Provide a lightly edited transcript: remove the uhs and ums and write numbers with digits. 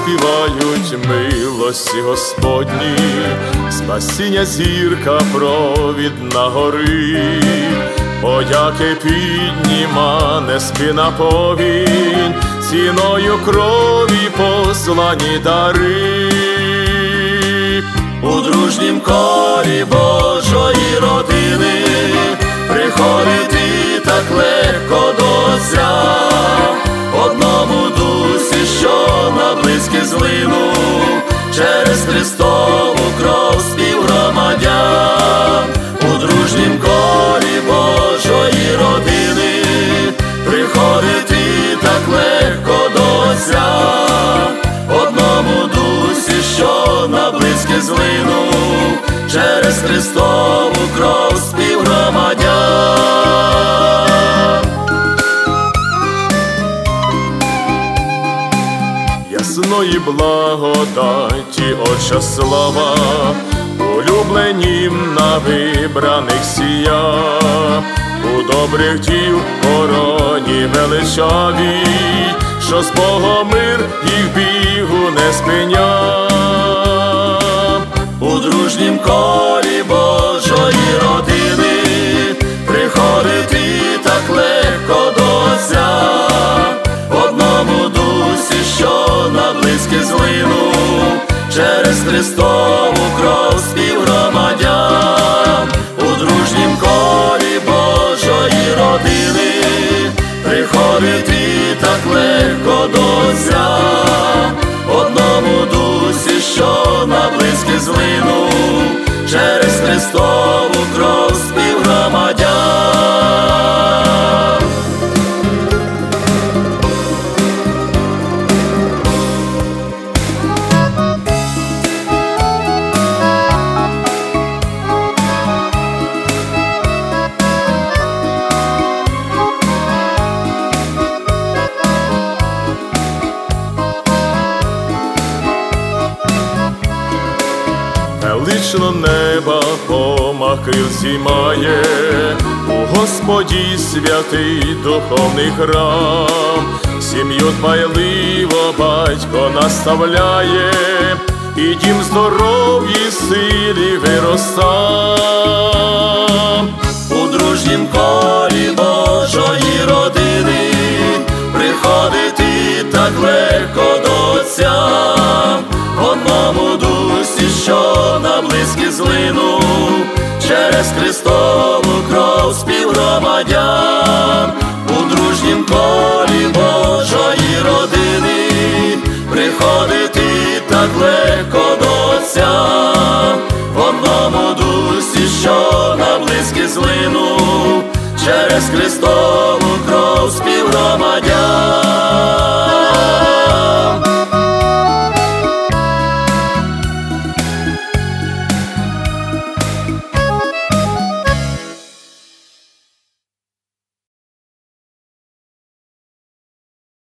співають милості Господні, спасіння зірка провідна горить, подяки підніма неспина повінь, ціною крові послані дари. У дружнім колі Божої родини приходити так легко до Отця, в одному дусі, що на близькі злинув, через Христову кров співгромадян. У дружнім колі Божої родини приходити так легко до Отця, в одному дусі, що на близькі злинув, через Христову кров співгромадян. Ясної благодаті Отча слава, улюбленім на вибраних сія, у добрих дів короні величавій, що з Богом мир їх бігу не спиня. У дружнім колі Божої родини приходити так легко до Отця, в одному дусі, що на близькі злинув, через Христову кров співгромадян. У дружнім колі Божої родини приходити так легко до Отця, в одному дусі, що на близькі злинув, через Христову кров співгромадян. Велично неба помах крил зіймає, у Господі святий духовний храм, сім'ю дбайливо батько наставляє, і дім здоров'ї силі вироста. У дружнім колі Божої родини приходити так легко до Отця, в одному дусі, що на близькі злинув, через Христову кров співгромадян. У дружнім колі Божої родини приходити так легко до Отця, в одному дусі, що на близькі злинув, через Христову